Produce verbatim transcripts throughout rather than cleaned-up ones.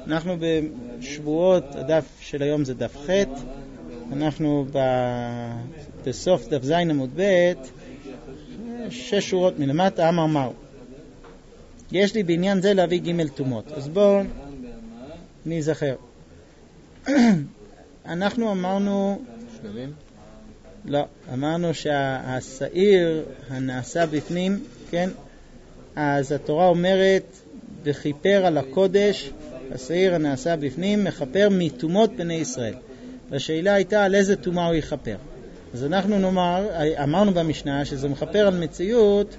אנחנו בשבועות, הדף של היום זה דף ח', אנחנו ב... בסוף דף זין עמוד ב', שש שורות מלמטה, אמר מר. יש לי בעניין זה להביא ג' תומות. אז בואו נזכר. אנחנו אמרנו... שלמים? לא, אמרנו שהשעיר הנעשה בפנים, כן? אז התורה אומרת, וכיפר על הקודש, השעיר הנעשה בפנים, מכפר מתומות בני ישראל. והשאלה הייתה על איזה תומה הוא יכפר. אז אנחנו נאמר, אמרנו במשנה שזה מכפר על מציאות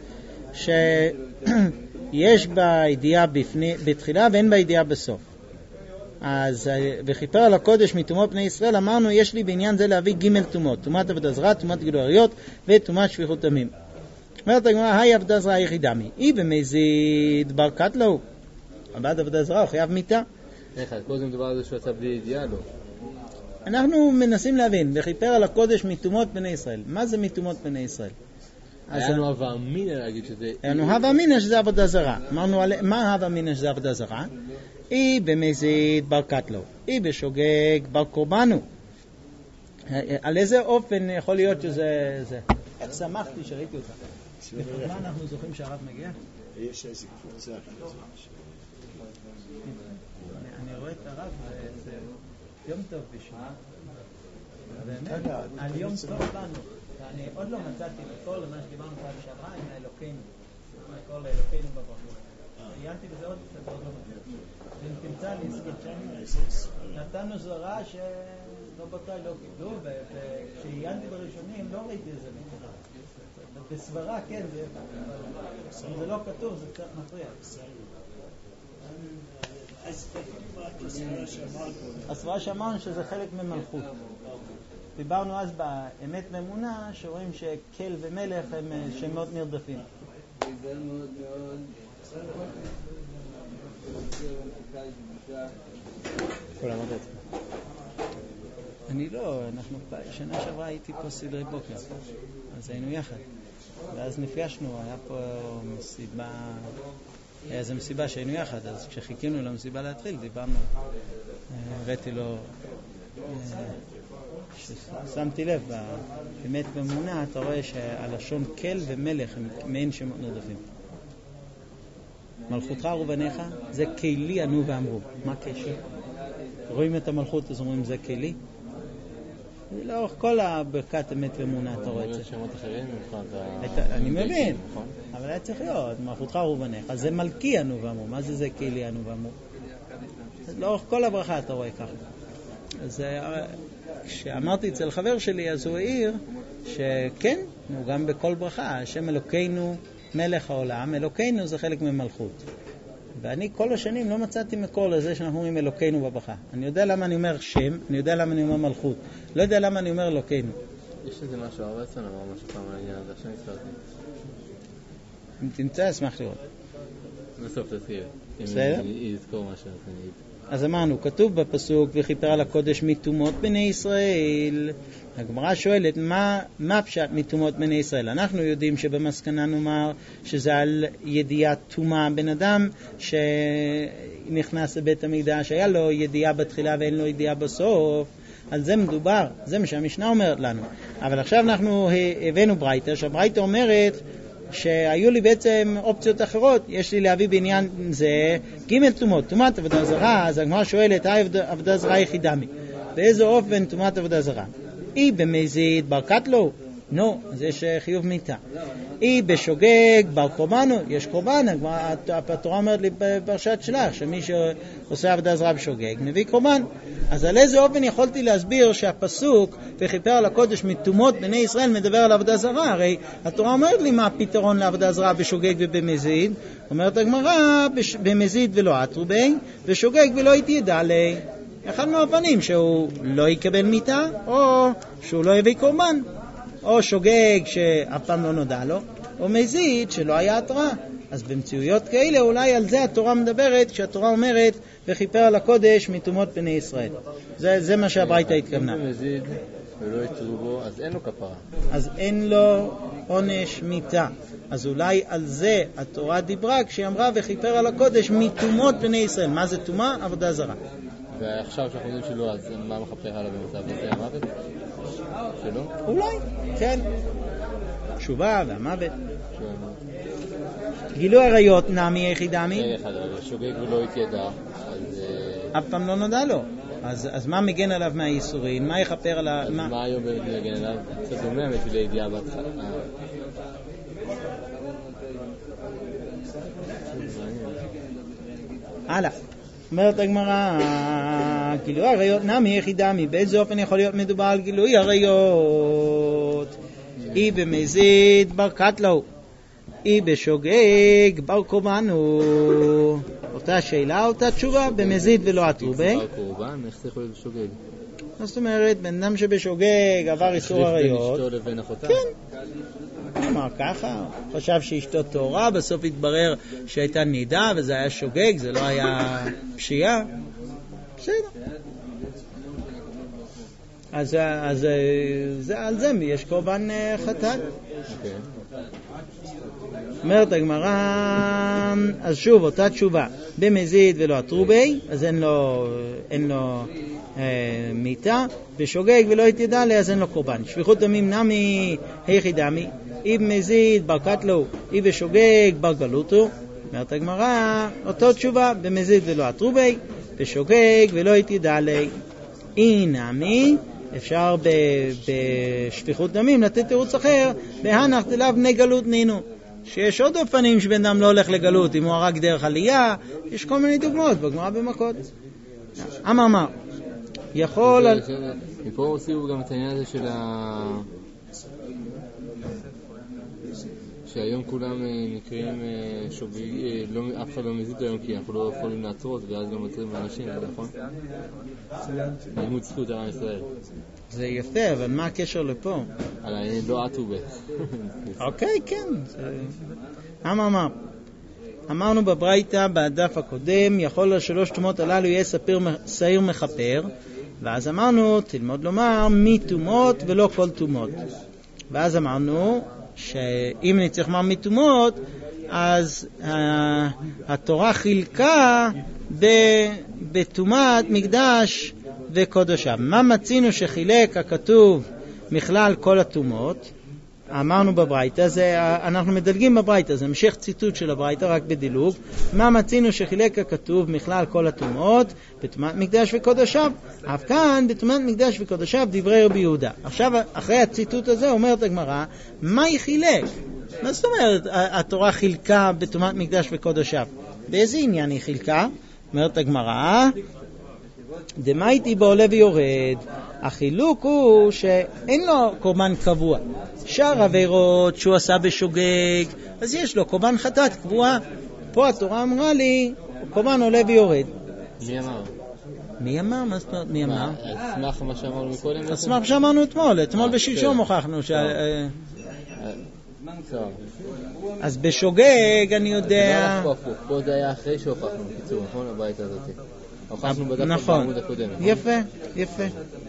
שיש בה ידיעה בתחילה ואין בה ידיעה בסוף. אז וכיפר על הקודש מתומות בני ישראל, אמרנו יש לי בעניין זה להביא ג' תומות, תומת עבודה זרה, תומת גילוי עריות ותומת שפיכות דמים. אומרת הגמרא, היי עבודה זרה יחידמי, היא במזיד ברכת לו, עבד עבודה זרה הוא חייב מיתה. איך, כל זה מדובר על זה שהוא יצא בלי ידיעה לו? אנחנו מנסים להבין, וכיפר על הקודש מתומות בני ישראל. מה זה מתומות בני ישראל? היה לנו הווה אמינא להגיד שזה... היה לנו הווה אמינא שזה עבודה זרה. אמרנו, מה הווה אמינא שזה עבודה זרה? היא במזיד ברכת לו, היא בשוגג בר קורבנו. על איזה אופן יכול להיות שזה... איך שמחתי שראיתי אותך. מה אנחנו זוכרים שהרב מגיע? יש איזה קבוצה. אני רואה את הרב, זה יום טוב בשביל. באמת, על יום טוב לנו. ואני עוד לא מצאתי לכל מה שדיברנו פעם שעברה עם האלוקינו. כל האלוקינו בברכות. עיינתי בזה עוד קצת, עוד לא מצאתי. אם תמצא לי סקצ'נים, נתנו זרה שלא בוטה לא קיבלו, וכשעיינתי בראשונים לא ראיתי איזה מקרה. בסברה כן, זה לא כתוב, זה קצת מפריע. הסברה שאמרנו שזה חלק ממלכות. דיברנו אז באמת ואמונה שרואים שקל ומלך הם שמות נרדפים. אני לא, אנחנו שנה שעברה הייתי פה סדרי בוקר, אז היינו יחד, ואז נפגשנו, היה פה מסיבה, היה איזו מסיבה שהיינו יחד, אז כשחיכינו למסיבה להתחיל דיברנו, הראיתי לו, ששמתי לב, באמת במונה אתה רואה שהלשון קל ומלך הם מעין שמות נרדפים. מלכותך רובניך זה כלי ענו ואמרו. מה הקשר? רואים את המלכות אז אומרים זה כלי? לאורך כל הברכת אמת ואמונה אתה רואה את זה. שמות אחרים אני מבין, אבל היה צריך להיות מלכותך רובניך זה מלכי ענו ואמרו. מה זה זה כלי ענו ואמרו? לאורך כל הברכה אתה רואה ככה. אז כשאמרתי אצל חבר שלי אז הוא העיר שכן, הוא גם בכל ברכה השם אלוקינו מלך העולם, אלוקינו זה חלק ממלכות. ואני כל השנים לא מצאתי מקור לזה שאנחנו אומרים אלוקינו בברכה. אני יודע למה אני אומר שם, אני יודע למה אני אומר מלכות. לא יודע למה אני אומר אלוקינו. יש איזה משהו, הרבה עצמם אמר משהו פעם על העניין הזה, עכשיו נצטרתי. אם תמצא, אשמח לראות. בסוף תתחיל. בסדר? אם היא יזכור משהו, אני... אז אמרנו, כתוב בפסוק, וכיפר על הקודש מתומות בני ישראל. הגמרא שואלת, מה, מה פשט מתומות בני ישראל? אנחנו יודעים שבמסקנה נאמר שזה על ידיעת תומה בן אדם שנכנס לבית המקדש, היה לו ידיעה בתחילה ואין לו ידיעה בסוף. על זה מדובר, זה מה שהמשנה אומרת לנו. אבל עכשיו אנחנו הבאנו ברייתא, שהברייתא אומרת שהיו לי בעצם אופציות אחרות. יש לי להביא בעניין זה ג' תומות, תומת עבודה זרה. אז הגמרא שואלת, היי עבודה זרה יחידמי, באיזה אופן תומת עבודה זרה? היא במזיד ברכת לו, נו, אז יש חיוב מיתה. היא בשוגג בר קורבנו, יש קורבן. התורה אומרת לי בפרשת שלח שמי שעושה עבודה זרה בשוגג מביא קורבן. אז על איזה אופן יכולתי להסביר שהפסוק וכיפר על הקודש מתומות בני ישראל מדבר על עבודה זרה? הרי התורה אומרת לי מה הפתרון לעבודה זרה בשוגג ובמזיד. אומרת הגמרא, במזיד ולא עטרו בי, ושוגג ולא הייתי ידע לי. אחד מהאופנים שהוא לא יקבל מיתה, או שהוא לא יביא קורבן, או שוגג שאף פעם לא נודע לו, או מזיד שלא היה התראה. אז במציאויות כאלה אולי על זה התורה מדברת, כשהתורה אומרת וכיפר על הקודש מתומות בני ישראל. זה, זה מה שהברייתא התכוונה. מזיד ולא יתרו בו, אז אין לו כפרה. אז אין לו עונש מיתה. אז אולי על זה התורה דיברה כשהיא אמרה וכיפר על הקודש מתומות בני ישראל. מה זה תומה? עבודה זרה. ועכשיו שאנחנו יודעים שלא, אז מה מכפר עליו במצב הזה? המוות? שלא? אולי, כן. תשובה והמוות. גילוי עריות נמי יחידמי? אין אחד, אבל שוגג ולא התיידע, אז... אף פעם לא נודע לו. אז, אז מה מגן עליו מהייסורין? מה יכפר על ה... אז מה, מה היום מגן עליו? קצת דומה האמת לידיעה בהתחלה. הלאה. אומרת הגמרא, גילוי עריות נמי יחידמי. באיזה אופן יכול להיות מדובר על גילוי עריות? אי במזיד בר קטלו, אי בשוגג בר קורבנו. אותה שאלה, אותה תשובה, במזיד ולא עטרובה. בר קורבן, איך זה יכול להיות בשוגג? מה זאת אומרת? בן אדם שבשוגג עבר איסור עריות. בין אשתו לבין אחותה? כן. אמר ככה, חשב שאשתו תורה, בסוף התברר שהייתה נידה וזה היה שוגג, זה לא היה פשיעה. בסדר. אז, אז זה, על זה יש קורבן חטאת. אוקיי. אומרת הגמרא, אז שוב אותה תשובה, במזיד ולא עטרובי, אז אין לו, אין לו אה, מיתה, בשוגג ולא התיידע לי, אז אין לו קורבן. שפיכות דמים נמי היחידמי, אי במזיד בר קטלו, אי בשוגג בר גלותו. אומרת הגמרא, אותו תשובה, במזיד ולא עטרובי, בשוגג ולא התיידע לי. אי נמי, אפשר בשפיכות דמים לתת תירוץ אחר, בהנח דלאו בני גלות נינו, שיש עוד אופנים שבן אדם לא הולך לגלות, אם הוא הרג דרך עלייה, יש כל מיני דוגמאות בגמרא במכות. אמר אמר, יכול... מפה הוסיפו גם את העניין הזה של ה... שהיום כולם נקראים שוגג, אף אחד לא מזיד היום כי אנחנו לא יכולים לעצרות ואז גם עוצרים לאנשים, נכון? לימוד זכות על עם ישראל. זה יפה, אבל מה הקשר לפה? על העניין לא עטו ב... אוקיי, כן. אמר אמר, אמרנו בברייתא בדף הקודם, יכול לשלוש תומות הללו יהיה שעיר מחפר, ואז אמרנו, תלמוד לומר, מי תומות ולא כל תומות. ואז אמרנו, שאם אני צריך לומר מתומות, אז uh, התורה חילקה בתומת מקדש וקודשיו. מה מצינו שחילק הכתוב מכלל כל התומות? אמרנו בברייתא, זה, אנחנו מדלגים בברייתא, זה המשך ציטוט של הברייתא רק בדילוג. מה מצינו שחילק הכתוב מכלל כל התומות? בתומת מקדש וקודשיו. אף כאן בתומת מקדש וקודשיו דברי רבי יהודה. עכשיו אחרי הציטוט הזה אומרת הגמרא, מה היא חילק? מה זאת אומרת התורה חילקה בתומת מקדש וקודשיו? באיזה עניין היא חילקה? אומרת הגמרא, דמייתי בעולה ויורד. החילוק הוא שאין לו קורבן קבוע. שאר עבירות שהוא עשה בשוגג, אז יש לו קורבן חטאת קבועה. פה התורה אמרה לי, קורבן עולה ויורד. מי אמר? מי אמר? מה זאת אומרת? מי אמר? אסמך מה שאמרנו מקודם? אסמך שאמרנו אתמול. אתמול בשלשום הוכחנו ש... אז בשוגג אני יודע... פה זה היה אחרי שהוכחנו, בקיצור, נכון? הבית הזאת. הוכחנו בדף בעמוד הקודם. יפה, יפה.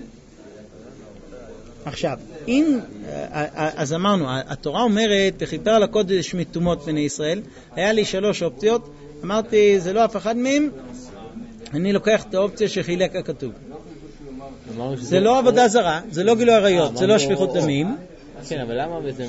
עכשיו, אם, אז אמרנו, התורה אומרת, וכיפר על הקודש מתומות בני ישראל, היה לי שלוש אופציות, אמרתי, זה לא אף אחד מהם, אני לוקח את האופציה שחילק הכתוב. זה לא עבודה זרה, זה לא גילוי עריות, זה לא שפיכות דמים. כן, אבל למה בעצם...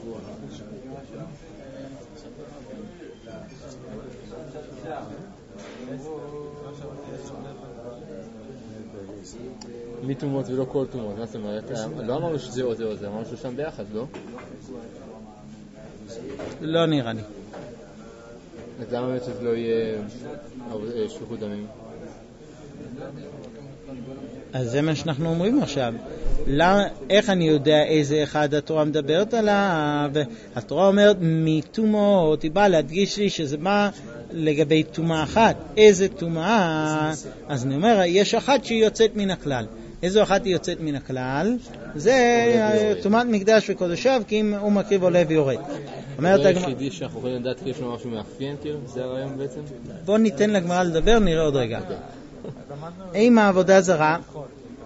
מי תומות ולא כל תומות, מה זאת אומרת? לא אמרנו שזה או זה או זה, אמרנו ששם ביחד, לא? לא נראה לי. אז למה באמת שזה לא יהיה שפיכות דמים? אז זה מה שאנחנו אומרים עכשיו. למה, איך אני יודע איזה אחד התורה מדברת עליו? התורה אומרת מתומות, היא באה להדגיש לי שזה בא לגבי תומה אחת. איזה תומה? אז אני אומר, יש אחת שהיא יוצאת מן הכלל. איזו אחת היא יוצאת מן הכלל? זה תומת מקדש וקודשיו, כי אם הוא מקריב עולה ויורד. זה היחידי שאנחנו יכולים לדעת כי יש לו משהו מאפיין, כאילו? זה הרעיון בעצם? בוא ניתן לגמרא לדבר, נראה עוד רגע. אם העבודה זרה,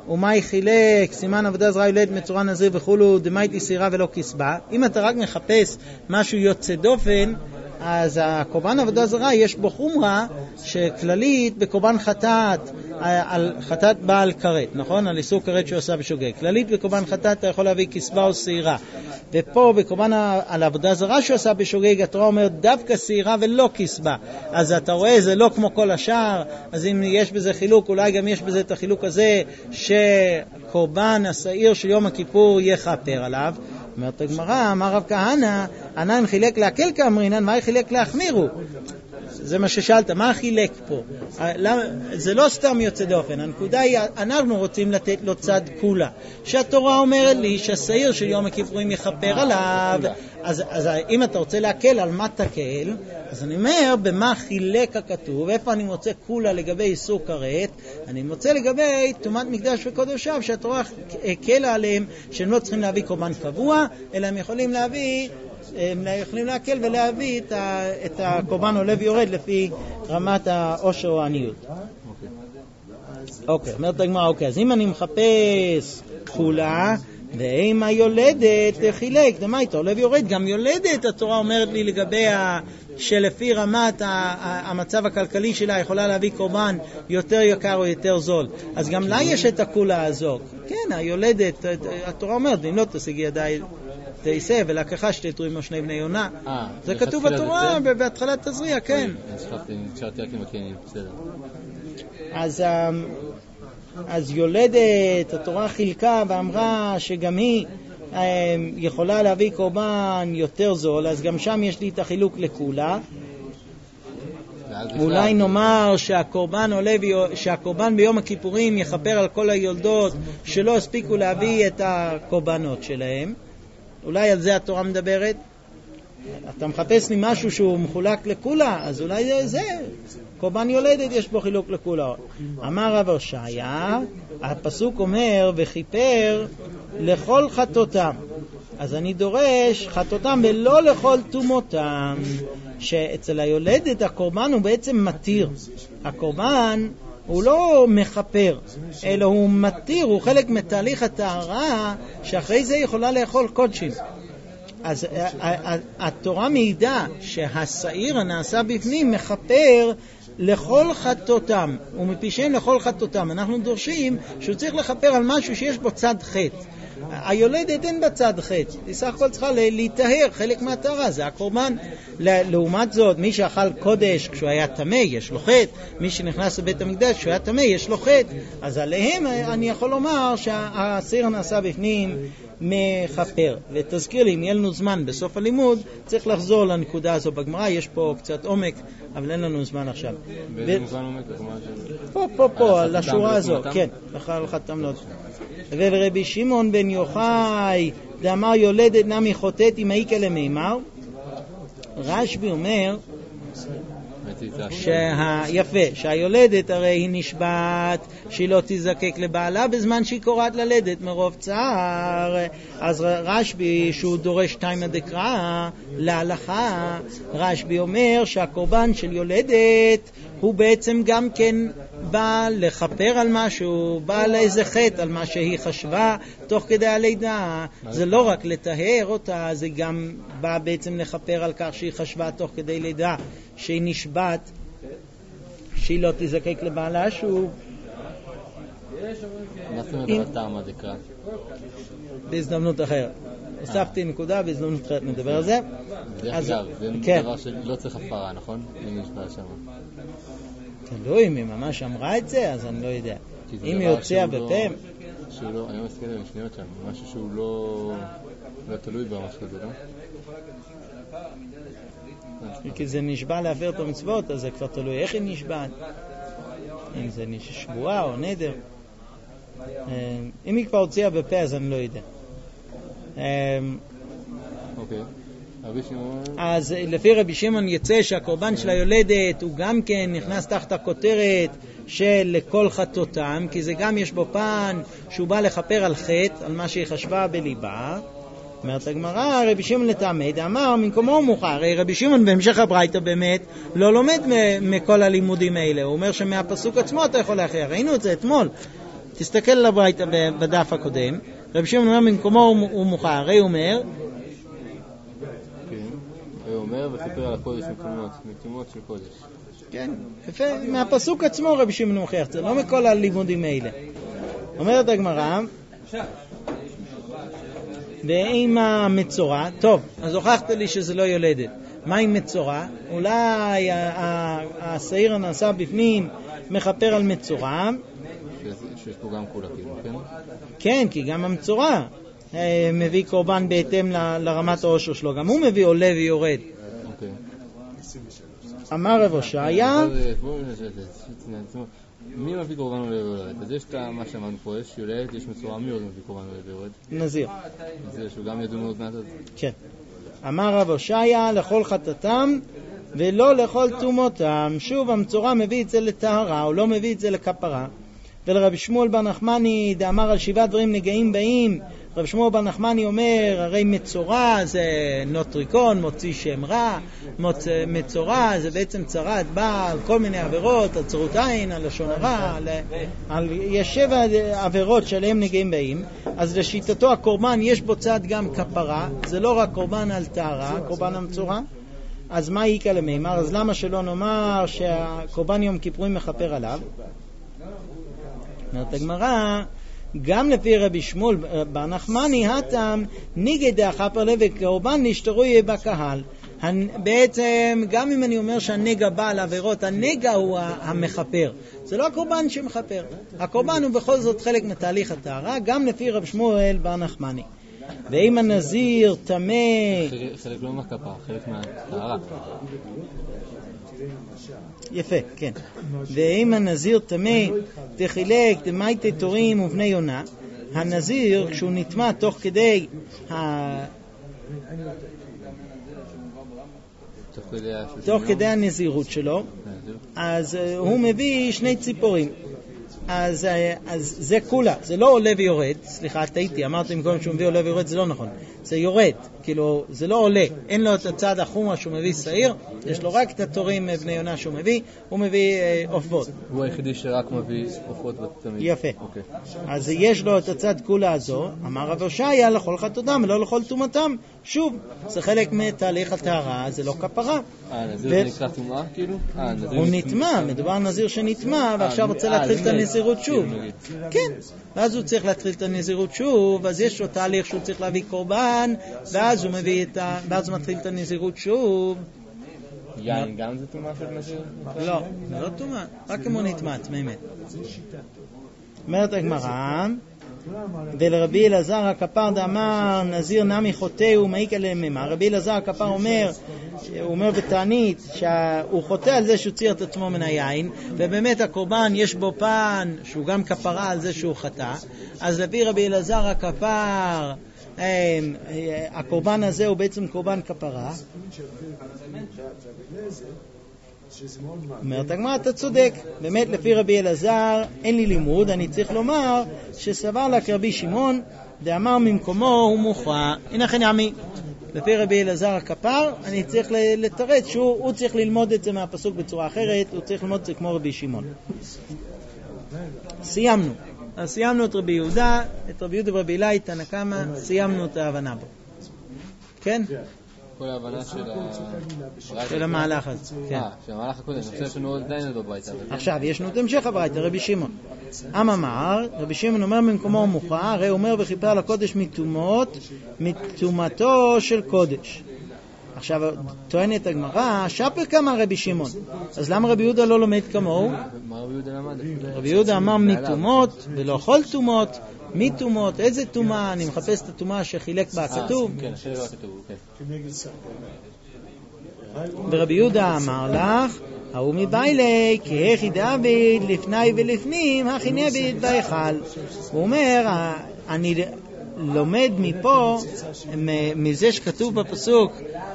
ומאי חילק, סימן עבודה זרה יולד מצורע נזיר וכולו, דמייתי סירה ולא כסבה. אם אתה רק מחפש משהו יוצא דופן, אז הקורבן עבודה זרה יש בו חומרה שכללית בקורבן חטאת, על חטאת בעל כרת, נכון? על איסור כרת שעושה בשוגג. כללית בקורבן חטאת אתה יכול להביא כסבה או סירה. ופה בקורבן על עבודה זרה שעושה בשוגג, התורה אומרת דווקא סירה ולא כסבה. אז אתה רואה, זה לא כמו כל השאר, אז אם יש בזה חילוק, אולי גם יש בזה את החילוק הזה, שקורבן השעיר של יום הכיפור יכפר עליו. אומרת הגמרא, אמר רב כהנא, ענן חילק להקל כאמרינן, מה חילק להחמירו? זה מה ששאלת, מה חילק פה? זה לא סתם יוצא דופן, הנקודה היא, אנחנו רוצים לתת לו צד כולה. שהתורה אומרת לי שהשעיר של יום הכיפורים יכפר עליו, אז, אז אם אתה רוצה להקל, על מה תקל? אז אני אומר, במה חילק הכתוב, איפה אני מוצא כולה לגבי איסור כרת? אני מוצא לגבי טומאת מקדש וקודשיו, שהתורה הקלה עליהם, שהם לא צריכים להביא קורבן קבוע, אלא הם יכולים להביא, הם יכולים להקל ולהביא את, ה, את הקורבן עולה ויורד לפי רמת העושר או העניות. אוקיי, אומרת הגמרא, אוקיי, אז אם אני מחפש כולה, ואם היולדת חילק, דמה איתו, עולה ויורד, גם יולדת, התורה אומרת לי לגבי ה... שלפי רמת המצב הכלכלי שלה יכולה להביא קורבן יותר יקר או יותר זול. אז גם לה יש את הכולה הזו. כן, היולדת, התורה אומרת, אם לא תשיגי ידיי תעשה, ולקחה שתתרו עמו שני בני יונה. זה כתוב בתורה, בהתחלת תזריע, כן. נשארתי רק עם הקיינים, בסדר. אז... אז יולדת, התורה חילקה ואמרה שגם היא יכולה להביא קורבן יותר זול, אז גם שם יש לי את החילוק לכולה. אולי נאמר שהקורבן עולה, שהקורבן ביום הכיפורים יכפר על כל היולדות שלא הספיקו להביא את הקורבנות שלהם. אולי על זה התורה מדברת. אתה מחפש לי משהו שהוא מחולק לכולה, אז אולי זה זה. קורבן יולדת יש בו חילוק לכולה. אמר רב הושעיה, הפסוק אומר וכיפר לכל חטאותם. אז אני דורש חטאותם ולא לכל תומותם, שאצל היולדת הקורבן הוא בעצם מתיר. הקורבן הוא לא מחפר, אלא הוא מתיר, הוא חלק מתהליך הטהרה שאחרי זה יכולה לאכול קודשים. אז התורה מעידה שהשעיר הנעשה בפנים מחפר לכל חטאותם, ומפישם לכל חטאותם. אנחנו דורשים שהוא צריך לחפר על משהו שיש בו צד חטא. היולדת אין בצד חטא, היא סך הכל צריכה להיטהר, חלק מהטהרה, זה הקורבן. לעומת זאת, מי שאכל קודש כשהוא היה טמא, יש לו חטא. מי שנכנס לבית המקדש כשהוא היה טמא, יש לו חטא. אז עליהם אני יכול לומר שהשעיר נעשה בפנים מחפר. ותזכיר לי, אם יהיה לנו זמן בסוף הלימוד, צריך לחזור לנקודה הזו בגמרא, יש פה קצת עומק, אבל אין לנו זמן עכשיו. באיזה מובן עומק? פה, פה, פה, על השורה הזו, כן, על חתם לא. ורבי שמעון בן יוחאי, דאמר יולדת נמי חוטאת אם העיקה למימר. רשב"י אומר, שה... יפה, שהיולדת הרי היא נשבעת שהיא לא תזקק לבעלה בזמן שהיא קוראת ללדת מרוב צער. אז רשב"י שהוא דורש תימא דקרא להלכה, רשב"י אומר שהקורבן של יולדת הוא בעצם גם כן בא לחפר על משהו, בא לאיזה חטא על מה שהיא חשבה תוך כדי הלידה. זה לא רק לטהר אותה, זה גם בא בעצם לחפר על כך שהיא חשבה תוך כדי לידה שהיא נשבעת שהיא לא תזקק לבעלה שוב. מה זאת אומרת על תימא דקרא? בהזדמנות אחרת. הוספתי נקודה, בהזדמנות אחרת נדבר על זה. דרך אגב, זה דבר שלא צריך הפרה, נכון? אם נשבע שם. תלוי, אם היא ממש אמרה את זה, אז אני לא יודע. אם היא הוציאה בפה... שהוא לא, אני מסתכל על שניות שם, משהו שהוא לא... לא תלוי במשהו כזה, לא? כי זה נשבע להפר את המצוות, אז זה כבר תלוי איך היא נשבעת. אם זה שבועה או נדר. אם היא כבר הוציאה בפה, אז אני לא יודע. אוקיי. רבי שמעון... אז לפי רבי שמעון יצא שהקורבן של היולדת הוא גם כן נכנס תחת הכותרת של לכל חטאותם, כי זה גם יש בו פן שהוא בא לחפר על חטא, על מה שהיא חשבה בליבה. אומרת הגמרא, רבי שמעון לטעמי דאמר ממקומו הוא מוכר. הרי רבי שמעון בהמשך הברייתא באמת לא לומד מכל הלימודים האלה, הוא אומר שמהפסוק עצמו אתה יכול להכריע, ראינו את זה אתמול. תסתכל על הברייתא בדף הקודם, רבי שמעון אומר במקומו הוא מוכר, הרי הוא אומר, כן, הרי הוא אומר וכיפר על הקודש מקומות, מקומות של קודש. כן, יפה, מהפסוק עצמו רבי שמעון מוכיח, זה לא מכל הלימודים האלה. אומרת הגמרא, ועם המצורע, טוב, אז הוכחת לי שזה לא יולדת. מה עם מצורע? אולי השעיר הנעשה בפנים מכפר על מצורע. שיש פה גם כולה, כן? כן, כי גם המצורע מביא קורבן בהתאם לרמת העושר שלו. גם הוא מביא עולה ויורד. אוקיי. אמר רב הושעיה, מי מביא קורבן עולה ויורד? אז יש מה שאמרנו פה, יש יולדת, יש מצורע, מי עוד מביא קורבן עולה ויורד? נזיר. נזיר, שהוא גם ידון עוד מעט. כן. אמר רב הושעיה, לכל חטאתם ולא לכל תומותם. שוב, המצורע מביא את זה לטהרה, או לא מביא את זה לכפרה. ולרבי שמואל בר נחמני דאמר על שבעה דברים נגעים באים. רבי שמואל בר נחמני אומר, הרי מצורע זה נוטריקון, מוציא שם רע, מוצ... מצורע זה בעצם צרת בא על כל מיני עבירות, על צרות עין, על לשון הרע, על... על... יש שבע עבירות שעליהם נגעים באים. אז לשיטתו הקורבן יש בו צד גם כפרה, זה לא רק קורבן על טהרה, קורבן המצורע. אז מה יקה למימר? אז למה שלא נאמר שהקורבן יום כיפורים מכפר עליו? אומרת הגמרא, גם לפי רבי שמואל בר נחמני הטעם ניגד דאחפר לב וקורבן נשתרוי בקהל. בעצם גם אם אני אומר שהנגע בא על עבירות, הנגע הוא המחפר, זה לא הקורבן שמחפר, הקורבן הוא בכל זאת חלק מתהליך הטהרה, גם לפי רבי שמואל בר נחמני. ואם הנזיר תמה, חלק לא מהכפר, חלק מהטהרה. יפה, כן. ואם הנזיר תמה תחילק דמייטי תורים ובני יונה, הנזיר כשהוא נטמע תוך כדי ה... תוך כדי הנזירות שלו, אז הוא מביא שני ציפורים. אז, אז זה כולה, זה לא עולה ויורד, סליחה, טעיתי, אמרתי במקום שהוא מביא עולה ויורד, זה לא נכון, זה יורד, כאילו, זה לא עולה, אין לו את הצד החומה שהוא מביא שעיר, יש לו רק את התורים בני יונה שהוא מביא, הוא מביא עופות. הוא היחידי שרק מביא עופות בתמיד. יפה. Okay. אז יש לו את הצד כולה הזו, אמר רב הושעיה, לכל חטאתם ולא לכל תומתם, שוב, זה חלק מתהליך הטהרה, זה לא כפרה. אה, נזיר זה נקרא תומעה כאילו? הוא נטמע, מדובר על נזיר שנטמע, ועכשיו רוצה להתחיל את הנזירות שוב. כן, ואז הוא צריך להתחיל את הנזירות שוב, אז יש לו תהליך שהוא צריך להביא קורבן, ואז הוא מביא את ה... ואז הוא מתחיל את הנזירות שוב. יין גם זה תומעה של נזיר? לא, זה לא תומעה, רק אם הוא נטמע, באמת. אומרת הגמרא, ולרבי אלעזר הכפר דאמר נזיר נמי חוטא ומעיק עליהם ממה. רבי אלעזר הכפר אומר, הוא אומר בתענית שהוא חוטא על זה שהוא ציר את עצמו מן היין, ובאמת הקורבן יש בו פן שהוא גם כפרה על זה שהוא חטא. אז לפי רבי אלעזר הכפר הקורבן הזה הוא בעצם קורבן כפרה. אומרת הגמרא, אתה צודק, באמת לפי רבי אלעזר אין לי לימוד, אני צריך לומר שסבר לה כרבי שמעון דאמר ממקומו הוא מוכרע. הנה כן ימי, לפי רבי אלעזר הכפר אני צריך לתרץ שהוא צריך ללמוד את זה מהפסוק בצורה אחרת, הוא צריך ללמוד את זה כמו רבי שמעון. סיימנו, אז סיימנו את רבי יהודה, את רבי יהודה ורבי אילאי תנא קמא, סיימנו את ההבנה בו. כן? כל ההבנה של המהלך הזה. אה, של המהלך הקודם, אני חושב לנו עוד דיין בביתה. עכשיו, יש לנו את המשך הביתה, רבי שמעון. אמר, רבי שמעון אומר ממקומו הוא מוכרע, הרי הוא אומר וכיפר על הקודש מתומות, מתומתו של קודש. עכשיו, טוענת הגמרא, שפר כמה רבי שמעון. אז למה רבי יהודה לא לומד כמוהו? מה רבי יהודה למד? רבי יהודה אמר מתומות ולא כל תומות. מי תומות? איזה תומה? אני מחפש את התומה שחילק בה הכתוב. כן, חילק בה הכתוב, כן. ורבי יהודה אמר לך, ההוא מביילי, כי הכי דוד לפני ולפנים, הכי נביד בהיכל. הוא אומר, אני לומד מפה, מזה שכתוב בפסוק,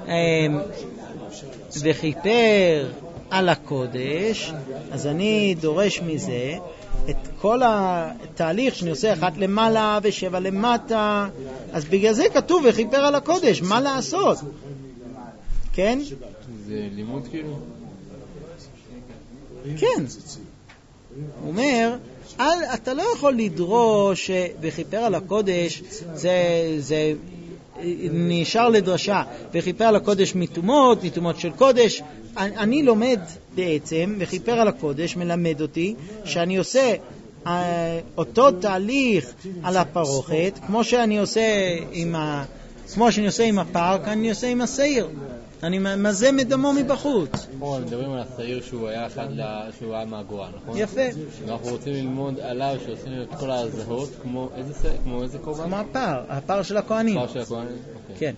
וכיפר על הקודש, אז אני דורש מזה את כל התהליך שאני עושה אחת למעלה ושבע למטה, אז בגלל זה כתוב וכיפר על הקודש, מה לעשות? כן? זה לימוד כאילו? כן. הוא אומר אל, אתה לא יכול לדרוש וכיפר על הקודש, זה, זה נשאר לדרשה, וכיפר על הקודש מתומות, מתומות של קודש. אני, אני לומד בעצם, וכיפר על הקודש מלמד אותי שאני עושה אותו תהליך על הפרוכת, כמו שאני עושה עם ה... כמו שאני עושה עם הפר, כאן אני עושה עם השעיר. אני מזה מדמו מבחוץ. פה מדברים על השעיר שהוא היה אחד שהוא היה מהגורן, נכון? יפה. ואנחנו רוצים ללמוד עליו שעושים את כל הזהות, כמו איזה שעיר? כמו איזה קורבן? כמו הפר, הפר של הכהנים. הפר של הכהנים? אוקיי. כן.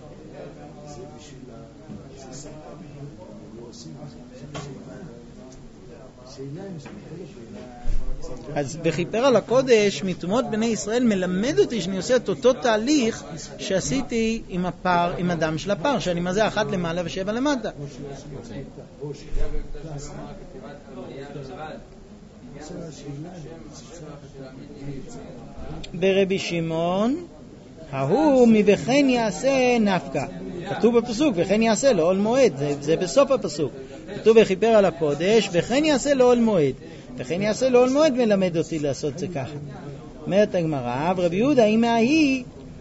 אז בכיפר על הקודש מתומות בני ישראל מלמד אותי שאני עושה את אותו תהליך שעשיתי עם הפר, עם הדם של הפר, שאני מזה אחת למעלה ושבע למטה. ברבי שמעון ההוא מבכן יעשה נפקה, כתוב בפסוק וכן יעשה לעול מועד, זה, זה בסוף הפסוק, כתוב בכיפר על הקודש וכן יעשה לעול מועד, וכן יעשה לעול מועד מלמד אותי לעשות זה ככה. אומרת הגמרא, רבי יהודה אם ההיא,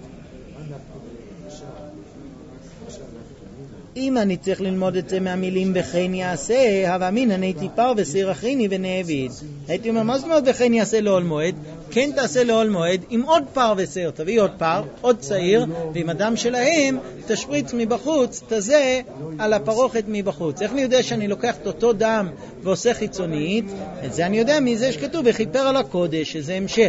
אם אני צריך ללמוד את זה מהמילים וכן יעשה, הווה אמינא נהייתי פר ושעיר אחריני ונעביד. הייתי אומר, מה זאת אומרת וכן יעשה לעול מועד? כן תעשה לעול מועד עם עוד פר ושעיר, תביא עוד פר, עוד שעיר, ועם הדם שלהם תשפריץ מבחוץ, תזה על הפרוכת מבחוץ. איך אני יודע שאני לוקח את אותו דם ועושה חיצונית? את זה אני יודע מזה שכתוב וכיפר על הקודש, שזה המשך.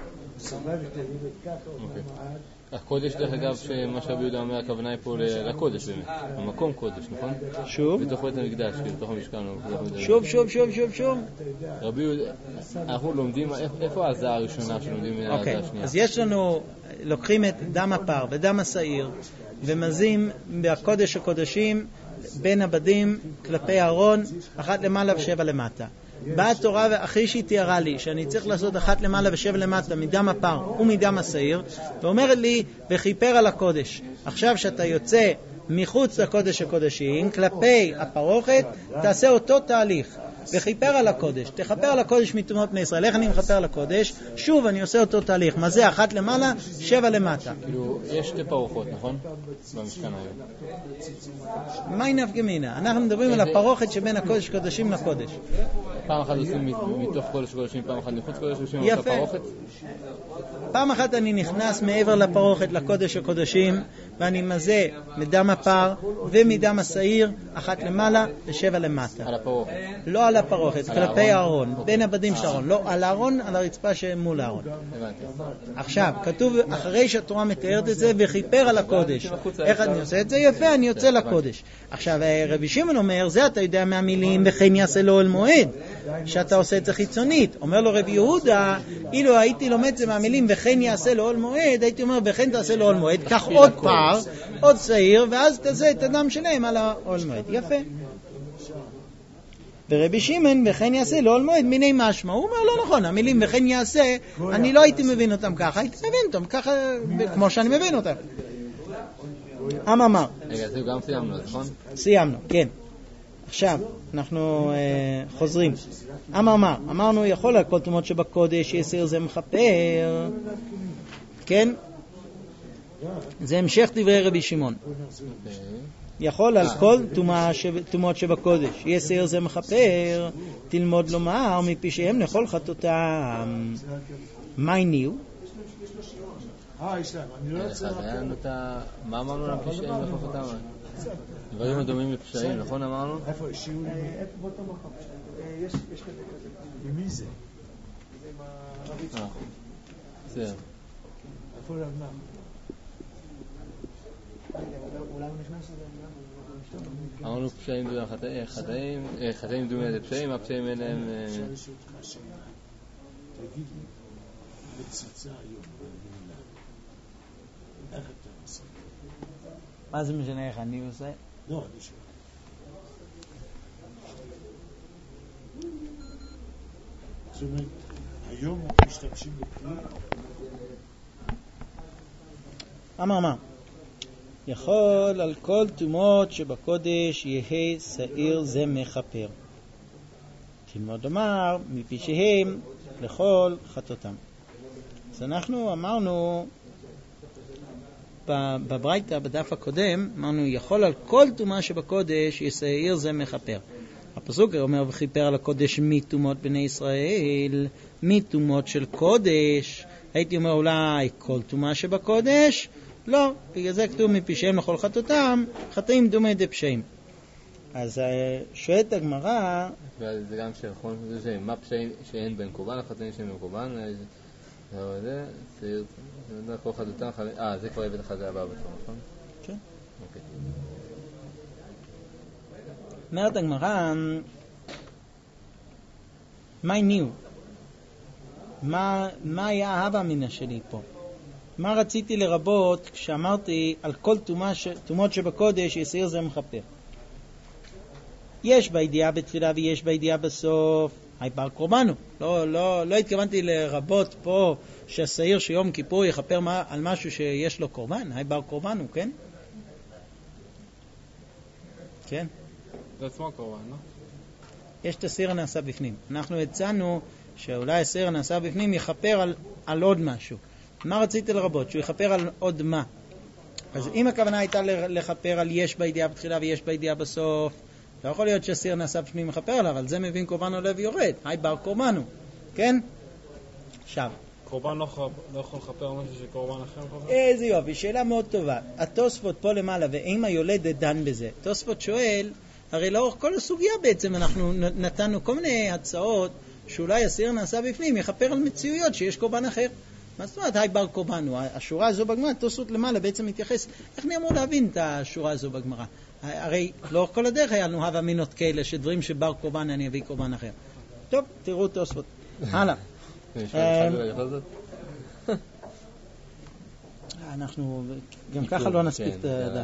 הקודש, דרך אגב, שמה שרבי יהודה אומר, הכוונה היא פה לקודש באמת, המקום קודש, נכון? שוב? בתוך בית המקדש, בתוך המשכן. שוב, שוב, שוב, שוב, שוב. רבי יהודה, אנחנו לומדים, איפה ההזעה הראשונה שלומדים מההזעה השנייה? אז יש לנו, לוקחים את דם הפר ודם השעיר, ומזים בקודש הקודשים בין הבדים כלפי הארון, אחת למעלה ושבע למטה. באה התורה ואחרי שהיא תיארה לי שאני צריך לעשות אחת למעלה ושבע למטה מדם הפר ומדם השעיר, ואומרת לי וכיפר על הקודש. עכשיו שאתה יוצא מחוץ לקודש הקודשים כלפי הפרוכת, תעשה אותו תהליך וכיפר על הקודש, תכפר על הקודש מתומות בני ישראל. איך אני מכפר על הקודש? שוב אני עושה אותו תהליך, מה זה? אחת למעלה שבע למטה. כאילו יש שתי פרוחות, נכון? במשכן היום מה היא נפגע מינה? אנחנו מדברים על הפרוכת שבין הקודש הקודשים לקודש. פעם אחת עושים מתוך קודש קודשים, פעם אחת מחוץ קודש קודשים. יפה. פעם אחת אני נכנס מעבר לפרוכת לקודש הקודשים, ואני מזה מדם הפר ומדם השעיר, אחת למעלה ושבע למטה. על הפרוכת? לא על הפרוכת, כלפי הארון, בין הבדים של הארון. לא על הארון, על הרצפה שמול הארון. עכשיו, כתוב אחרי שהתורה מתארת את זה, וכיפר על הקודש. איך אני עושה את זה? יפה, אני יוצא לקודש. עכשיו, רבי שמעון אומר, זה אתה יודע מהמילים, וכן יעשה לעול מועד, שאתה עושה את זה חיצונית. אומר לו רבי יהודה, אילו הייתי לומד זה מהמילים, וכן יעשה לעול מועד, הייתי אומר, וכן תעשה לעול מועד, קח עוד פר, עוד שעיר, ואז תעשה את הדם שלהם על העול מועד. יפה. ורבי שמעון וכן יעשה לעול מועד מיני משמע. הוא אומר לא נכון, המילים וכן יעשה, אני לא הייתי מבין אותם ככה, הייתי מבין אותם ככה כמו שאני מבין אותם. אמר. רגע, זה גם סיימנו, נכון? סיימנו, כן. עכשיו, אנחנו אה, חוזרים. אמר מה? אמרנו יכול על כל תומות שבקודש יסיר זה מחפר. כן? זה המשך דברי רבי שמעון. יכול על כל תומות שבקודש יסיר זה מחפר, תלמוד לומר מפי שהם לכל חטאותם. מה הניעו? מה אמרנו על פשעים לכל חטאותם? דברים הדומים לפשעים, נכון אמרנו? איפה? איפה באותו מקום? יש כזה כזה. ממי זה? אה, בסדר. איפה רב נחמן? אולי הוא נכנס לזה? אמרנו פשעים דומים חטאים, חטאים דומים לפשעים, הפשעים אין להם... תגיד לי, בציצה היום, איך אתה עושה? מה זה משנה איך אני עושה? לא, אני שואל. זאת אומרת, היום אנחנו משתמשים בכלי? אמר מה? יכול על כל תומות שבקודש יהי שעיר זה מחפר. תלמוד לומר, מפי שהם לכל חטאותם. אז אנחנו אמרנו בברייתא, בדף הקודם, אמרנו, יכול על כל טומאה שבקודש יסעיר זה מכפר. הפסוק אומר, וכיפר על הקודש מטומאות בני ישראל, מטומאות של קודש. הייתי אומר אולי כל טומאה שבקודש, לא, בגלל זה כתוב מפי שהם לכל חטאותם, חטאים דומה דפשעים. אז שואלת הגמרא, זה גם שיכול, זה מה פשעים שאין בין קורבן, החטאים שאין בין קורבן, זה, זה, זה כל חטאותם, אה, זה כבר הבאת לך זה הבא בתור, נכון? כן. אוקיי. אומרת הגמרא, מה הניעו? מה, מה היה ההווה מינא שלי פה? מה רציתי לרבות כשאמרתי על כל טומאות שבקודש יסעיר זה מכפר? יש בידיעה בתחילה ויש בידיעה בסוף. היי בר קורבנו. לא, לא, לא התכוונתי לרבות פה שהשעיר שיום כיפור יכפר מה, על משהו שיש לו קורבן. היי בר קורבנו, כן? כן. זה עצמו קורבן, לא? יש את השעיר הנעשה בפנים. אנחנו הצענו שאולי השעיר הנעשה בפנים יכפר על, על עוד משהו. מה רציתי לרבות? שהוא יכפר על עוד מה. אז אם הכוונה הייתה לכפר על יש בידיעה בתחילה ויש בידיעה בסוף, לא יכול להיות שהשעיר נעשה בפנים מכפר עליו, אבל זה מבין קורבן עולה ויורד. היי בר קורבנו, כן? עכשיו. קורבן לא יכול לכפר על משהו שקורבן אחר קורבן? איזה יופי, שאלה מאוד טובה. התוספות פה למעלה, ואם היולדת דן בזה. תוספות שואל, הרי לאורך כל הסוגיה בעצם אנחנו נתנו כל מיני הצעות שאולי השעיר נעשה בפנים יכפר על מציאויות שיש קורבן אחר. מה זאת אומרת, היי בר קורבנו? השורה הזו בגמרא, תוספות למעלה בעצם מתייחס. איך אני אמור להבין את השורה הזו בגמרא? הרי לאורך כל הדרך היה לנו הווה מינות כאלה שדברים שבר קורבן אני אביא קורבן אחר. טוב, תראו תוספות. הלאה. אנחנו גם ככה לא נספיק את הדף.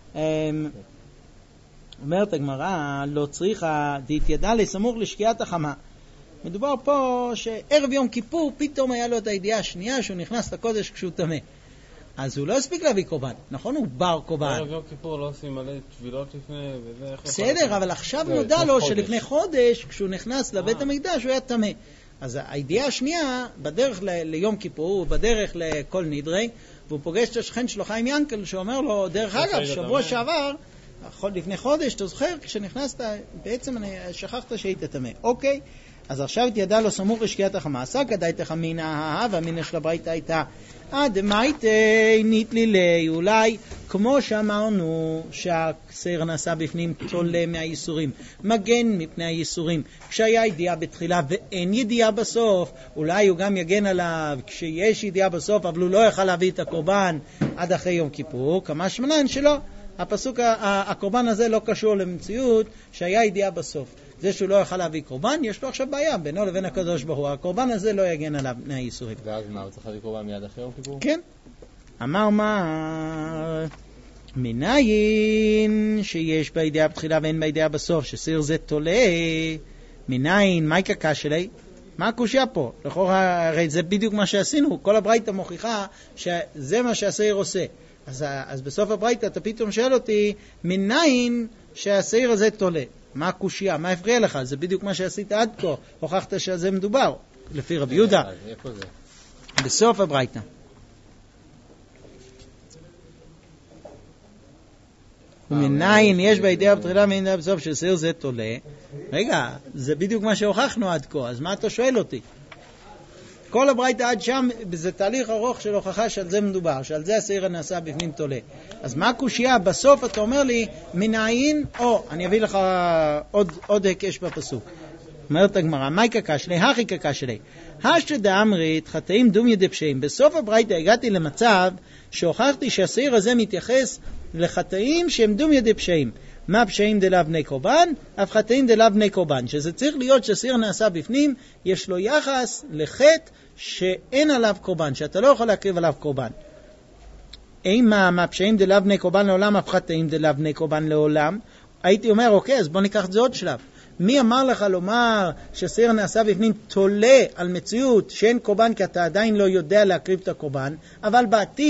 אומרת הגמרא, לא צריכה דהתיידע לסמוך לשקיעת החמה. מדובר פה שערב יום כיפור פתאום היה לו את הידיעה השנייה שהוא נכנס לקודש כשהוא טמא. אז הוא לא הספיק להביא קורבן, נכון? הוא בר קורבן. ערב יום כיפור לא עושים מלא טבילות לפני וזה... בסדר, אבל עכשיו נודע לו שלפני חודש כשהוא נכנס לבית המקדש הוא היה טמא. אז הידיעה השנייה בדרך ליום כיפור הוא בדרך לכל נדרי, והוא פוגש את השכן שלו חיים ינקל שאומר לו, דרך אגב, שבוע שעבר לפני חודש, אתה זוכר, כשנכנסת בעצם אני שכחת שהיית טמא. אוקיי, אז עכשיו התיידע לו סמוך לשקיעת החמה, עשה כדאי תחמינא ההווה מינא של הברייתא הייתה עד מייטי ניטלילי, אולי כמו שאמרנו שהשעיר נעשה בפנים תולה מהייסורים, מגן מפני הייסורים, כשהיה ידיעה בתחילה ואין ידיעה בסוף, אולי הוא גם יגן עליו כשיש ידיעה בסוף אבל הוא לא יוכל להביא את הקורבן עד אחרי יום כיפור, כמה שמנן שלא. הפסוק, הקורבן הזה לא קשור למציאות שהיה ידיעה בסוף. זה שהוא לא יוכל להביא קורבן, יש לו עכשיו בעיה בינו לבין הקדוש ברוך הוא. הקורבן הזה לא יגן עליו בני הייסורים. ואז מה, הוא צריך להביא קורבן מיד אחרי יום כיפור? כן. אמר מה, מניין שיש בידיעה בתחילה ואין בידיעה בסוף, ששעיר זה תולה, מניין, מה יקקה שלי? מה הקושיה פה? לכאורה, הרי זה בדיוק מה שעשינו. כל הברייתא מוכיחה שזה מה שהשעיר עושה. אז, אז בסוף הברייתא אתה פתאום שואל אותי, מניין שהשעיר הזה תולה? מה הקושיה? מה הפריע לך? זה בדיוק מה שעשית עד כה. הוכחת שזה מדובר, לפי רבי יהודה. איפה זה? בסוף הברייתא. ומניין יש בידיעה בתחילה ואין בסוף ששעיר זה תולה. רגע, זה בדיוק מה שהוכחנו עד כה, אז מה אתה שואל אותי? כל הברייתא עד שם, זה תהליך ארוך של הוכחה שעל זה מדובר, שעל זה השעיר נעשה בפנים תולה. אז מה הקושיה? בסוף אתה אומר לי, מניין, או, אני אביא לך עוד, עוד הקש בפסוק. אומרת הגמרא, מה יקקה שלי? הכי קקה שלי. השדה אמרית, חטאים דומיה דפשעים. בסוף הברייתא הגעתי למצב שהוכחתי שהשעיר הזה מתייחס לחטאים שהם דומיה דפשעים. מה פשעים דלאו בני קורבן? אף חטאים דלאו בני קורבן. שזה צריך להיות שהשעיר נעשה בפנים, יש לו יחס לחטא שאין עליו קורבן, שאתה לא יכול להקריב עליו קורבן. אימה, מה פשעים דלאו בני קורבן לעולם, אף חטאים דלאו בני קורבן לעולם. הייתי אומר, אוקיי, אז בוא ניקח את זה עוד שלב. מי אמר לך לומר שהשעיר נעשה בפנים תולה על מציאות שאין קורבן, כי אתה עדיין לא יודע להקריב את הקורבן, אבל בעתיד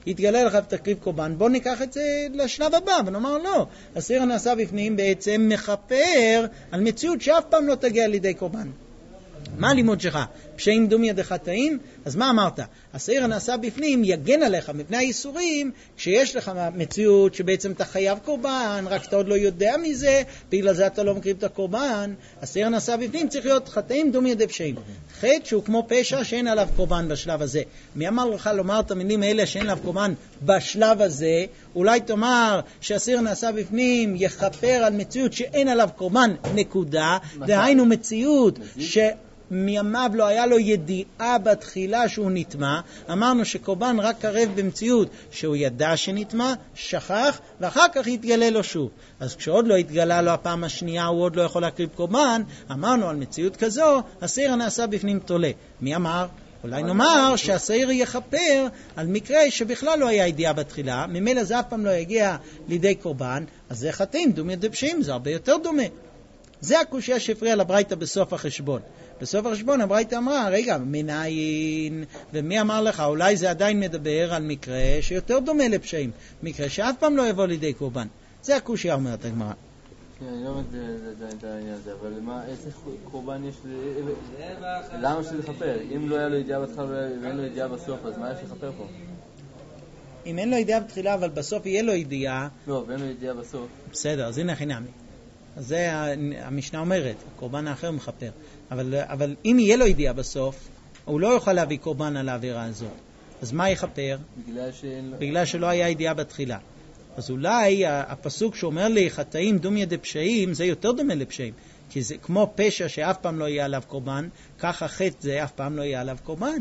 יתגלה לך ותקריב קורבן, בוא ניקח את זה לשלב הבא, ונאמר לא, הסעיר הנעשה בפנים בעצם מכפר על מציאות שאף פעם לא תגיע לידי קורבן. מה הלימוד שלך? פשעים דומיה דחטאים? אז מה אמרת? הסעיר הנעשה בפנים יגן עליך מפני האיסורים כשיש לך מציאות שבעצם אתה חייב קורבן, רק אתה עוד לא יודע מזה, בגלל זה אתה לא מקריב את הקורבן. הסעיר הנעשה בפנים צריך להיות חטאים דומיה דפשעים. חטא שהוא כמו פשע שאין עליו קורבן בשלב הזה. מי אמר לך לומר את המילים האלה שאין עליו קורבן בשלב הזה? אולי תאמר שהסעיר הנעשה בפנים יכפר על מציאות שאין עליו קורבן, נקודה. דהיינו מציאות ש... מימיו לא היה לו ידיעה בתחילה שהוא נטמע. אמרנו שקורבן רק קרב במציאות שהוא ידע שנטמע, שכח, ואחר כך יתגלה לו שוב. אז כשעוד לא התגלה לו הפעם השנייה, הוא עוד לא יכול להקריב קורבן. אמרנו על מציאות כזו, הסעיר הנעשה בפנים תולה. מי אמר? אולי נאמר שהסעיר יכפר על מקרה שבכלל לא היה ידיעה בתחילה, ממילא זה אף פעם לא יגיע לידי קורבן, אז זה חטאים דומיה דפשעים, זה הרבה יותר דומה. זה הקושיה שהפריע לברייתא בסוף החשבון. בסוף החשבון הברייתא אמרה, רגע, מנין, ומי אמר לך, אולי זה עדיין מדבר על מקרה שיותר דומה לפשעים, מקרה שאף פעם לא יבוא לידי קורבן. זה הקושיה אומרת הגמרא. אני לא אומרת את העניין הזה, אבל איזה קורבן יש, למה שזה לכפר? אם לא היה לו ידיעה בתחילה ואין לו ידיעה בסוף, אז מה יש לכפר פה? אם אין לו ידיעה בתחילה, אבל בסוף יהיה לו ידיעה... לא, ואין לו ידיעה בסוף. בסדר, אז הנה חינמי. אז זה המשנה אומרת, הקורבן האחר מחפר. אבל, אבל אם יהיה לו ידיעה בסוף, הוא לא יוכל להביא קורבן על העבירה הזאת. אז מה יכפר? בגלל, שאין... בגלל שלא היה ידיעה בתחילה. אז אולי הפסוק שאומר לי חטאים דומיה דפשעים, זה יותר דומה לפשעים. כי זה כמו פשע שאף פעם לא יהיה עליו קורבן, ככה חטא זה אף פעם לא יהיה עליו קורבן.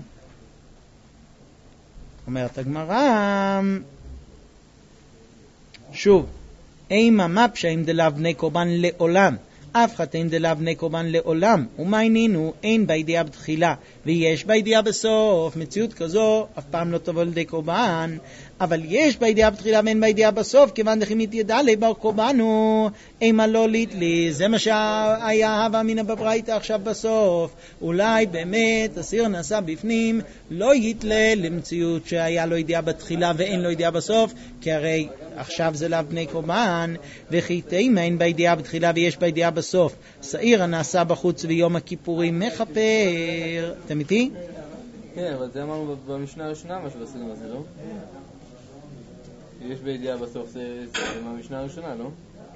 אומרת הגמרא, שוב, אימה מה פשעים דלאו בני קורבן לעולם, אף חטאים דלאו בני קורבן לעולם, ומה ענינו? אין בידיעה בתחילה ויש בידיעה בסוף. מציאות כזו אף פעם לא תבוא לידי קורבן, אבל יש בידיעה בתחילה ואין בידיעה בסוף, כיוון דכימית ידע לבר קורבנו אימה לא ליטלי. זה מה שהיה הווה אמינא בברייתא עכשיו בסוף. אולי באמת הסעיר נעשה בפנים לא יתלה למציאות שהיה לו ידיעה בתחילה ואין לו ידיעה בסוף, כי הרי עכשיו זה לאו בני קורבן. וכי תימה אין בידיעה בתחילה ויש בידיעה בסוף, שעיר הנעשה בחוץ ויום הכיפורים מכפר. אתם איתי? כן, אבל זה אמרנו במשנה הראשונה מה שבסגים הזה, לא? יש בידיעה בסוף, זה מהמשנה הראשונה, לא?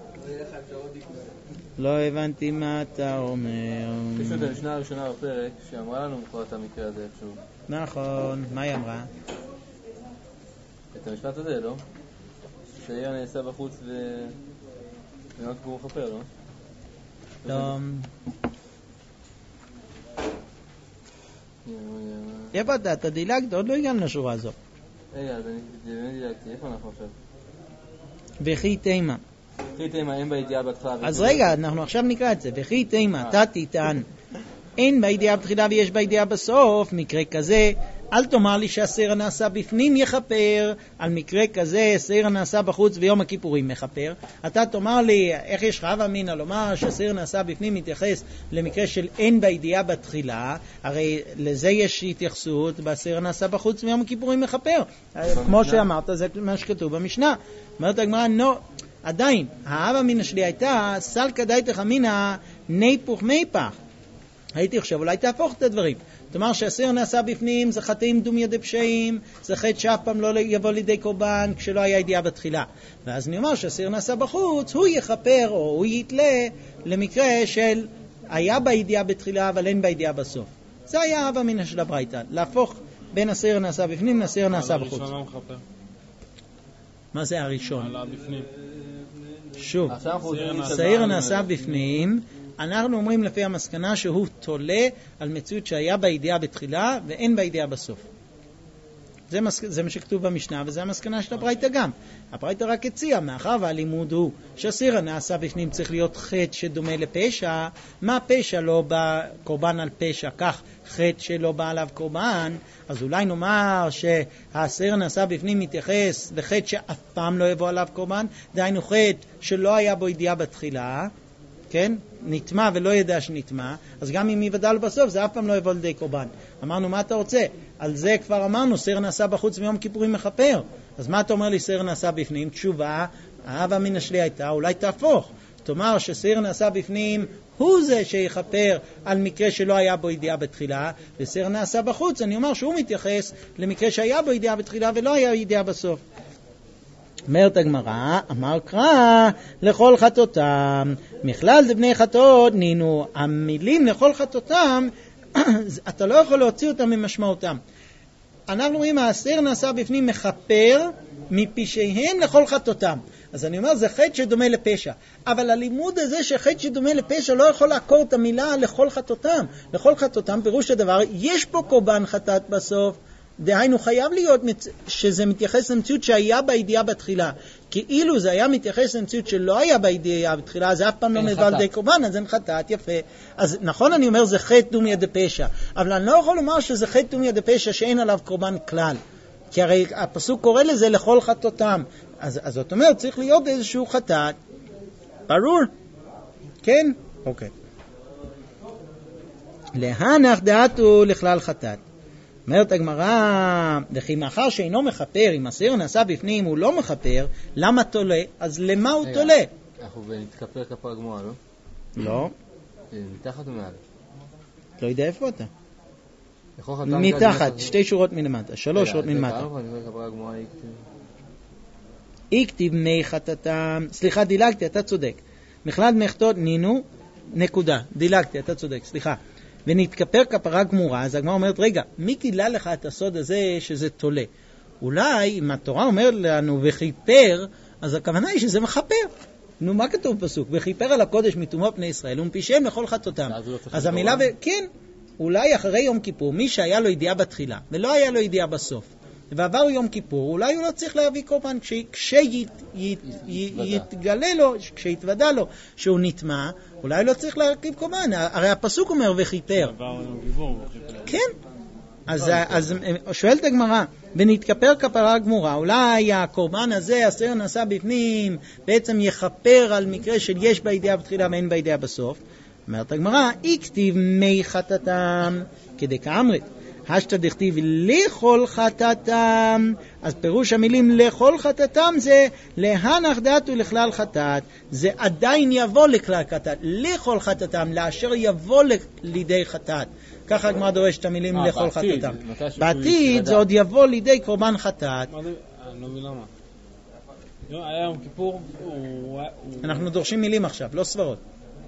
לא הבנתי מה אתה אומר. יש את המשנה הראשונה בפרק שאמרה לנו מקרוא את המקרה הזה איכשהו. נכון, מה היא אמרה? את המשפט הזה, לא? שהעיר נעשה בחוץ ו... ומה כמו מחפר, לא? לא. איפה אתה? אתה דילגת, עוד לא הגענו לשורה הזו. רגע, אז אני דילגתי, איפה אנחנו עכשיו? וכי תימה. וכי תימה, אין בידיעה בתחילה. אז רגע, אנחנו עכשיו נקרא את זה. וכי תימה, אתה תטען. אין בידיעה בתחילה ויש בידיעה בסוף, מקרה כזה, אל תאמר לי שהסעיר הנעשה בפנים יכפר, על מקרה כזה, סעיר הנעשה בחוץ ויום הכיפורים מכפר. אתה תאמר לי, איך יש לך הווה אמינא לומר שהסעיר הנעשה בפנים מתייחס למקרה של אין בידיעה בתחילה, הרי לזה יש התייחסות, בסעיר הנעשה בחוץ ויום הכיפורים מכפר. כמו שאמרת, זה מה שכתוב במשנה. אומרת הגמרא, לא, עדיין, ההווה אמינא שלי הייתה, סלקא דייתך אמינא ניפוך מיפך. הייתי חושב, אולי תהפוך את הדברים. תאמר שהסעיר נעשה בפנים, זה חטאים דומיה דפשעים, זה חטא שאף פעם לא יבוא לידי קורבן כשלא היה ידיעה בתחילה. ואז אני אומר שהסעיר נעשה בחוץ, הוא יכפר או הוא יתלה למקרה של היה בידיעה בתחילה אבל אין בידיעה בסוף. זה היה הווה אמינא של הברייתא, להפוך בין הסעיר נעשה בפנים לסעיר נעשה בחוץ. הראשון לא מחפר. מה זה הראשון? עלה בפנים. שוב, סעיר נעשה בפנים, אנחנו אומרים לפי המסקנה שהוא תולה על מציאות שהיה בידיעה בתחילה ואין בידיעה בסוף. זה, מס... זה מה שכתוב במשנה, וזה המסקנה של הברייתא גם. הברייתא רק הציע, מאחר והלימוד הוא שהסעיר הנעשה בפנים צריך להיות חטא שדומה לפשע, מה פשע לא בא קורבן על פשע, כך חטא שלא בא עליו קורבן, אז אולי נאמר שהסעיר הנעשה בפנים מתייחס לחטא שאף פעם לא יבוא עליו קורבן, דהיינו חטא שלא היה בו ידיעה בתחילה, כן? נטמע ולא ידע שנטמע, אז גם אם יבדל בסוף, זה אף פעם לא יבוא לידי קורבן. אמרנו, מה אתה רוצה? על זה כבר אמרנו, סר נעשה בחוץ מיום כיפורים מחפר. אז מה אתה אומר לי, סר נעשה בפנים? תשובה, האהבה מן השלי הייתה, אולי תהפוך. תאמר שסר נעשה בפנים הוא זה שיחפר על מקרה שלא היה בו ידיעה בתחילה, וסר נעשה בחוץ, אני אומר שהוא מתייחס למקרה שהיה בו ידיעה בתחילה ולא היה ידיעה בסוף. אומרת הגמרא, אמר קרא לכל חטאותם, מכלל זה בני חטאות, נינו, המילים לכל חטאותם, אתה לא יכול להוציא אותם ממשמעותם. אנחנו רואים, הסר נעשה בפנים מחפר מפשעיהם לכל חטאותם. אז אני אומר, זה חטא שדומה לפשע. אבל הלימוד הזה שחטא שדומה לפשע לא יכול לעקור את המילה לכל חטאותם. לכל חטאותם, פירוש הדבר, יש פה קורבן חטאת בסוף, דהיינו חייב להיות שזה מתייחס למציאות שהיה בידיעה בתחילה. כי אילו זה היה מתייחס למציאות שלא היה בידיעה בתחילה, זה אף פעם לא מבא לידי קורבן, אז אין חטאת, יפה. אז נכון אני אומר, זה חטא דומיה דפשע. אבל אני לא יכול לומר שזה חטא דומיה דפשע שאין עליו קורבן כלל. כי הרי הפסוק קורא לזה לכל חטאותם. אז, אז זאת אומרת, צריך להיות איזשהו חטאת. ברור? כן? אוקיי. להנח דעתו לכלל חטאת. אומרת הגמרא, וכי מאחר שאינו מחפר, אם הסר נעשה בפנים הוא לא מחפר, למה תולה? אז למה הוא תולה? אנחנו נתכפר כפרה גמורה, לא? לא. מתחת ומעל? לא יודע איפה אתה. מתחת, שתי שורות מלמטה, שלוש שורות מלמטה. איקטיב מי חטאתם, סליחה, דילגתי, אתה צודק. מכלל מחטאות נינו, נקודה, דילגתי, אתה צודק, סליחה. ונתכפר כפרה גמורה, אז הגמרא אומרת, רגע, מי גילה לך את הסוד הזה שזה תולה? אולי, אם התורה אומרת לנו וכיפר, אז הכוונה היא שזה מחפר. נו, מה כתוב פסוק? וכיפר על הקודש מטומאות בני ישראל, ומפישם לכל חטאותם. אז המילה, ו... כן, אולי אחרי יום כיפור, מי שהיה לו ידיעה בתחילה, ולא היה לו ידיעה בסוף, ועבר יום כיפור, אולי הוא לא צריך להביא קורבן, כשיתגלה לו, כשיתוודע לו שהוא נטמע, אולי לא צריך להרכיב קורבן. הרי הפסוק אומר וכיפר. כן. אז שואלת הגמרא, ונתכפר כפרה גמורה, אולי הקורבן הזה, הסר נעשה בפנים, בעצם יכפר על מקרה של יש בידיעה בתחילה ואין בידיעה בסוף. אומרת הגמרא, איקטיב מי חטאתם, כדי כאמרת. השתא דכתיב לכל חטאתם, אז פירוש המילים לכל חטאתם זה להנח דעתו לכלל חטאת, זה עדיין יבוא לכלל חטאת, לכל חטאתם, לאשר יבוא לידי חטאת. ככה הגמרא דורשת את המילים לכל חטאתם. בעתיד זה עוד יבוא לידי קורבן חטאת. אני לא מבין למה. היה יום כיפור, אנחנו דורשים מילים עכשיו, לא סברות.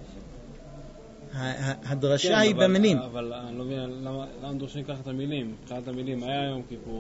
הדרשה היא במילים. אבל אני לא מבין למה דורשים ככה את המילים. מבחינת המילים, היה יום כיפור,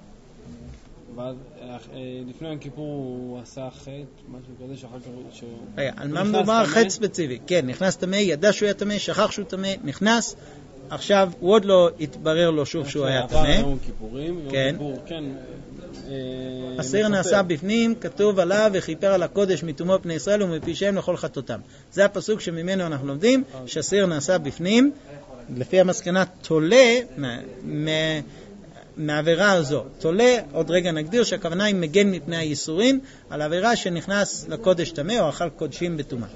לפני יום כיפור הוא עשה חטא, משהו כזה שאחר כך... רגע, על מה מדובר חטא ספציפי? כן, נכנס תמה, ידע שהוא היה תמה, שכח שהוא תמה, נכנס, עכשיו הוא עוד לא התברר לו שוב שהוא היה תמה. עבר יום כיפורים, יום כיפור, כן. הסר נעשה בפנים, כתוב עליו וכיפר על הקודש מטומאות בני ישראל ומפישם לכל חטאותם. זה הפסוק שממנו אנחנו לומדים, שהסר נעשה בפנים, לפי המסקנה תולה מהעבירה הזו. תולה, עוד רגע נגדיר שהכוונה היא מגן מפני הייסורים, על העבירה שנכנס לקודש טמא או אכל קודשים בטומאה.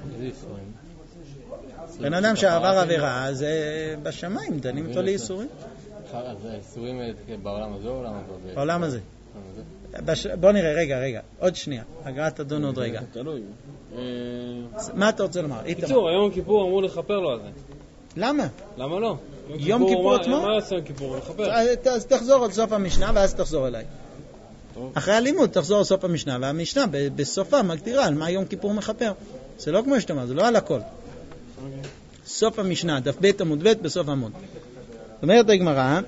בן אדם שעבר עבירה, זה בשמיים, דנים אותו לייסורים. אז הייסורים בעולם הזה או בעולם הזה? בעולם הזה. בוא נראה, רגע, רגע, עוד שנייה, הגרעת תדון עוד רגע. תלוי. מה אתה רוצה לומר? קיצור, היום כיפור אמור לחפר לו על זה. למה? למה לא? יום כיפור עצמו? מה יעשה יום כיפור? לחפר. אז תחזור עד סוף המשנה ואז תחזור אליי. אחרי הלימוד תחזור עד סוף המשנה, והמשנה בסופה מגדירה על מה יום כיפור מחפר. זה לא כמו שאתה אומר, זה לא על הכל. סוף המשנה, דף ב' עמוד ב' בסוף עמוד. זאת אומרת הגמרא,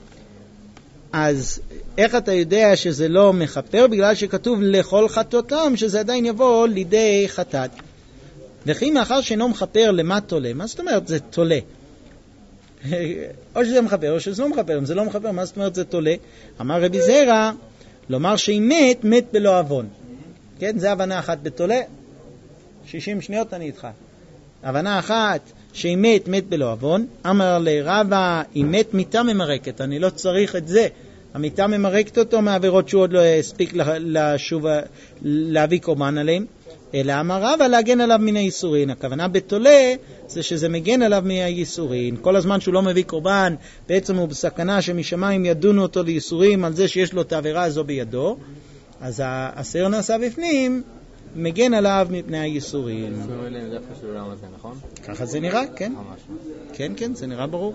אז איך אתה יודע שזה לא מחפר? בגלל שכתוב לכל חטאותם, שזה עדיין יבוא לידי חטאת. וכי מאחר שאינו מחפר למה תולה? מה זאת אומרת זה תולה? או שזה מחפר או שזה לא מחפר. אם זה לא מחפר, מה זאת אומרת זה תולה? אמר רבי זרע, לומר שאם מת, מת בלא אבון. כן, זה הבנה אחת בתולה. שישים שניות אני איתך. הבנה אחת, שאם מת, מת בלא אבון. אמר לרבא, אם מת מיתה ממרקת, אני לא צריך את זה. המיתה ממרקת אותו מעבירות שהוא עוד לא הספיק לשוב, להביא קורבן עליהם. אלא אמר רבא להגן עליו מן הייסורין. הכוונה בתולה זה שזה מגן עליו מהייסורין. כל הזמן שהוא לא מביא קורבן, בעצם הוא בסכנה שמשמיים ידונו אותו לייסורים על זה שיש לו את העבירה הזו בידו. אז השעיר נעשה בפנים, מגן עליו מפני הייסורים. זה דווקא של העולם הזה, נכון? ככה זה נראה, כן. ממש. כן, כן, זה נראה ברור.